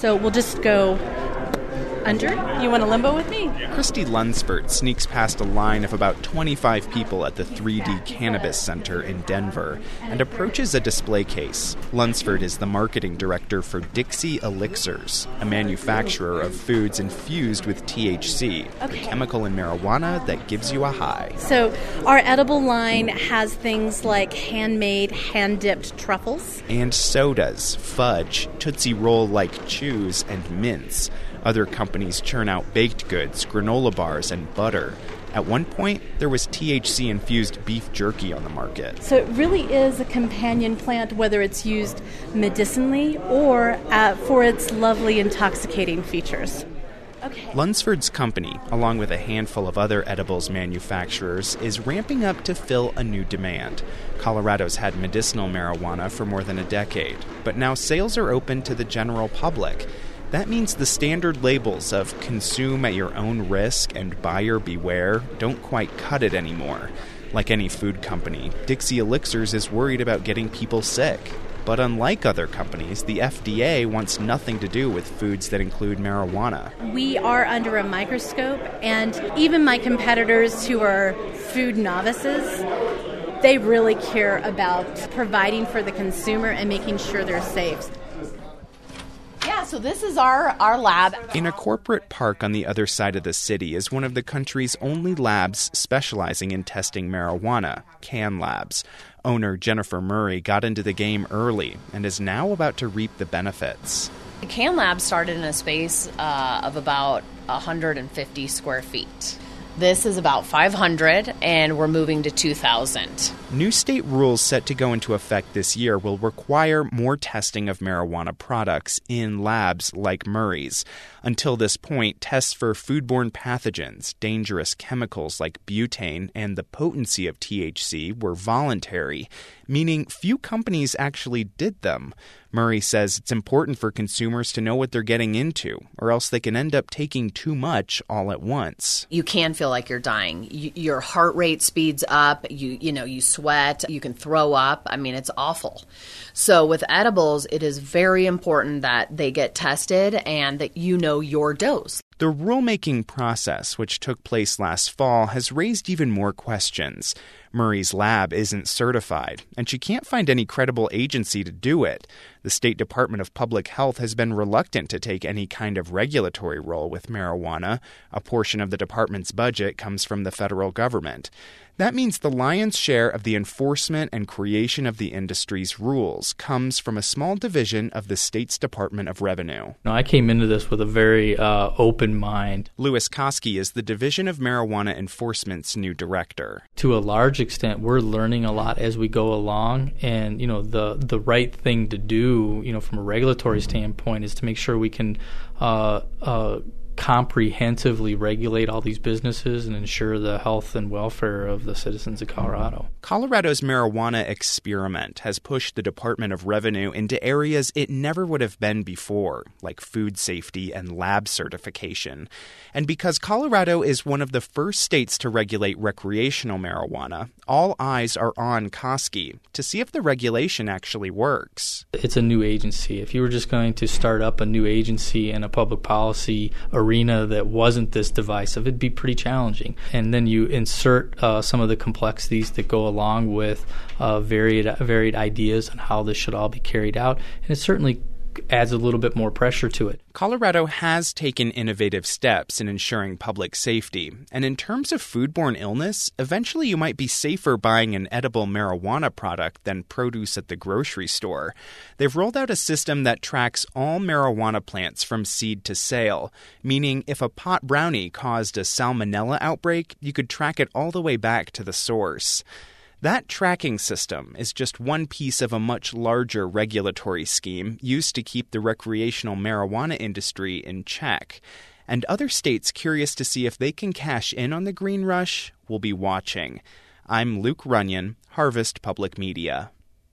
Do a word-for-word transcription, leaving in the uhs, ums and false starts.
So we'll just go under. You want to limbo with me? Christy Lunsford sneaks past a line of about twenty-five people at the three D Cannabis Center in Denver and approaches a display case. Lunsford is the marketing director for Dixie Elixirs, a manufacturer of foods infused with T H C, okay. a chemical in marijuana that gives you a high. So our edible line has things like handmade, hand-dipped truffles. And sodas, fudge, Tootsie Roll-like chews, and mints. Other companies churn out baked goods, granola bars, and butter. At one point, there was T H C-infused beef jerky on the market. So it really is a companion plant, whether it's used medicinally or uh, for its lovely intoxicating features. Okay. Lunsford's company, along with a handful of other edibles manufacturers, is ramping up to fill a new demand. Colorado's had medicinal marijuana for more than a decade, but now sales are open to the general public. That means the standard labels of consume at your own risk and buyer beware don't quite cut it anymore. Like any food company, Dixie Elixirs is worried about getting people sick. But unlike other companies, the F D A wants nothing to do with foods that include marijuana. We are under a microscope, and even my competitors who are food novices, they really care about providing for the consumer and making sure they're safe. Yeah, so this is our, our lab. In a corporate park on the other side of the city is one of the country's only labs specializing in testing marijuana, Can Labs. Owner Jennifer Murray got into the game early and is now about to reap the benefits. Can Labs started in a space uh, of about one hundred fifty square feet. This is about five hundred, and we're moving to two thousand. New state rules set to go into effect this year will require more testing of marijuana products in labs like Murray's. Until this point, tests for foodborne pathogens, dangerous chemicals like butane, and the potency of T H C were voluntary, meaning few companies actually did them. Murray says it's important for consumers to know what they're getting into, or else they can end up taking too much all at once. You can feel like you're dying. You, your heart rate speeds up. You you know, you sweat. You can throw up. I mean, it's awful. So with edibles, it is very important that they get tested and that you know your dose. The rulemaking process, which took place last fall, has raised even more questions. Murray's lab isn't certified, and she can't find any credible agency to do it. The State Department of Public Health has been reluctant to take any kind of regulatory role with marijuana. A portion of the department's budget comes from the federal government. That means the lion's share of the enforcement and creation of the industry's rules comes from a small division of the state's Department of Revenue. No, I came into this with a very uh, open mind. Louis Koski is the Division of Marijuana Enforcement's new director. To a large extent, we're learning a lot as we go along, and you know the the right thing to do, you know, from a regulatory standpoint, is to make sure we can uh, uh, comprehensively regulate all these businesses and ensure the health and welfare of the citizens of Colorado. Colorado's marijuana experiment has pushed the Department of Revenue into areas it never would have been before, like food safety and lab certification. And because Colorado is one of the first states to regulate recreational marijuana, all eyes are on Koski to see if the regulation actually works. It's a new agency. If you were just going to start up a new agency in a public policy arena that wasn't this divisive, it'd be pretty challenging. And then you insert uh, some of the complexities that go along with uh, varied varied ideas on how this should all be carried out, and it certainly adds a little bit more pressure to it. Colorado has taken innovative steps in ensuring public safety, and in terms of foodborne illness, eventually you might be safer buying an edible marijuana product than produce at the grocery store. They've rolled out a system that tracks all marijuana plants from seed to sale, meaning if a pot brownie caused a salmonella outbreak, you could track it all the way back to the source. That tracking system is just one piece of a much larger regulatory scheme used to keep the recreational marijuana industry in check. And other states curious to see if they can cash in on the green rush will be watching. I'm Luke Runyon, Harvest Public Media.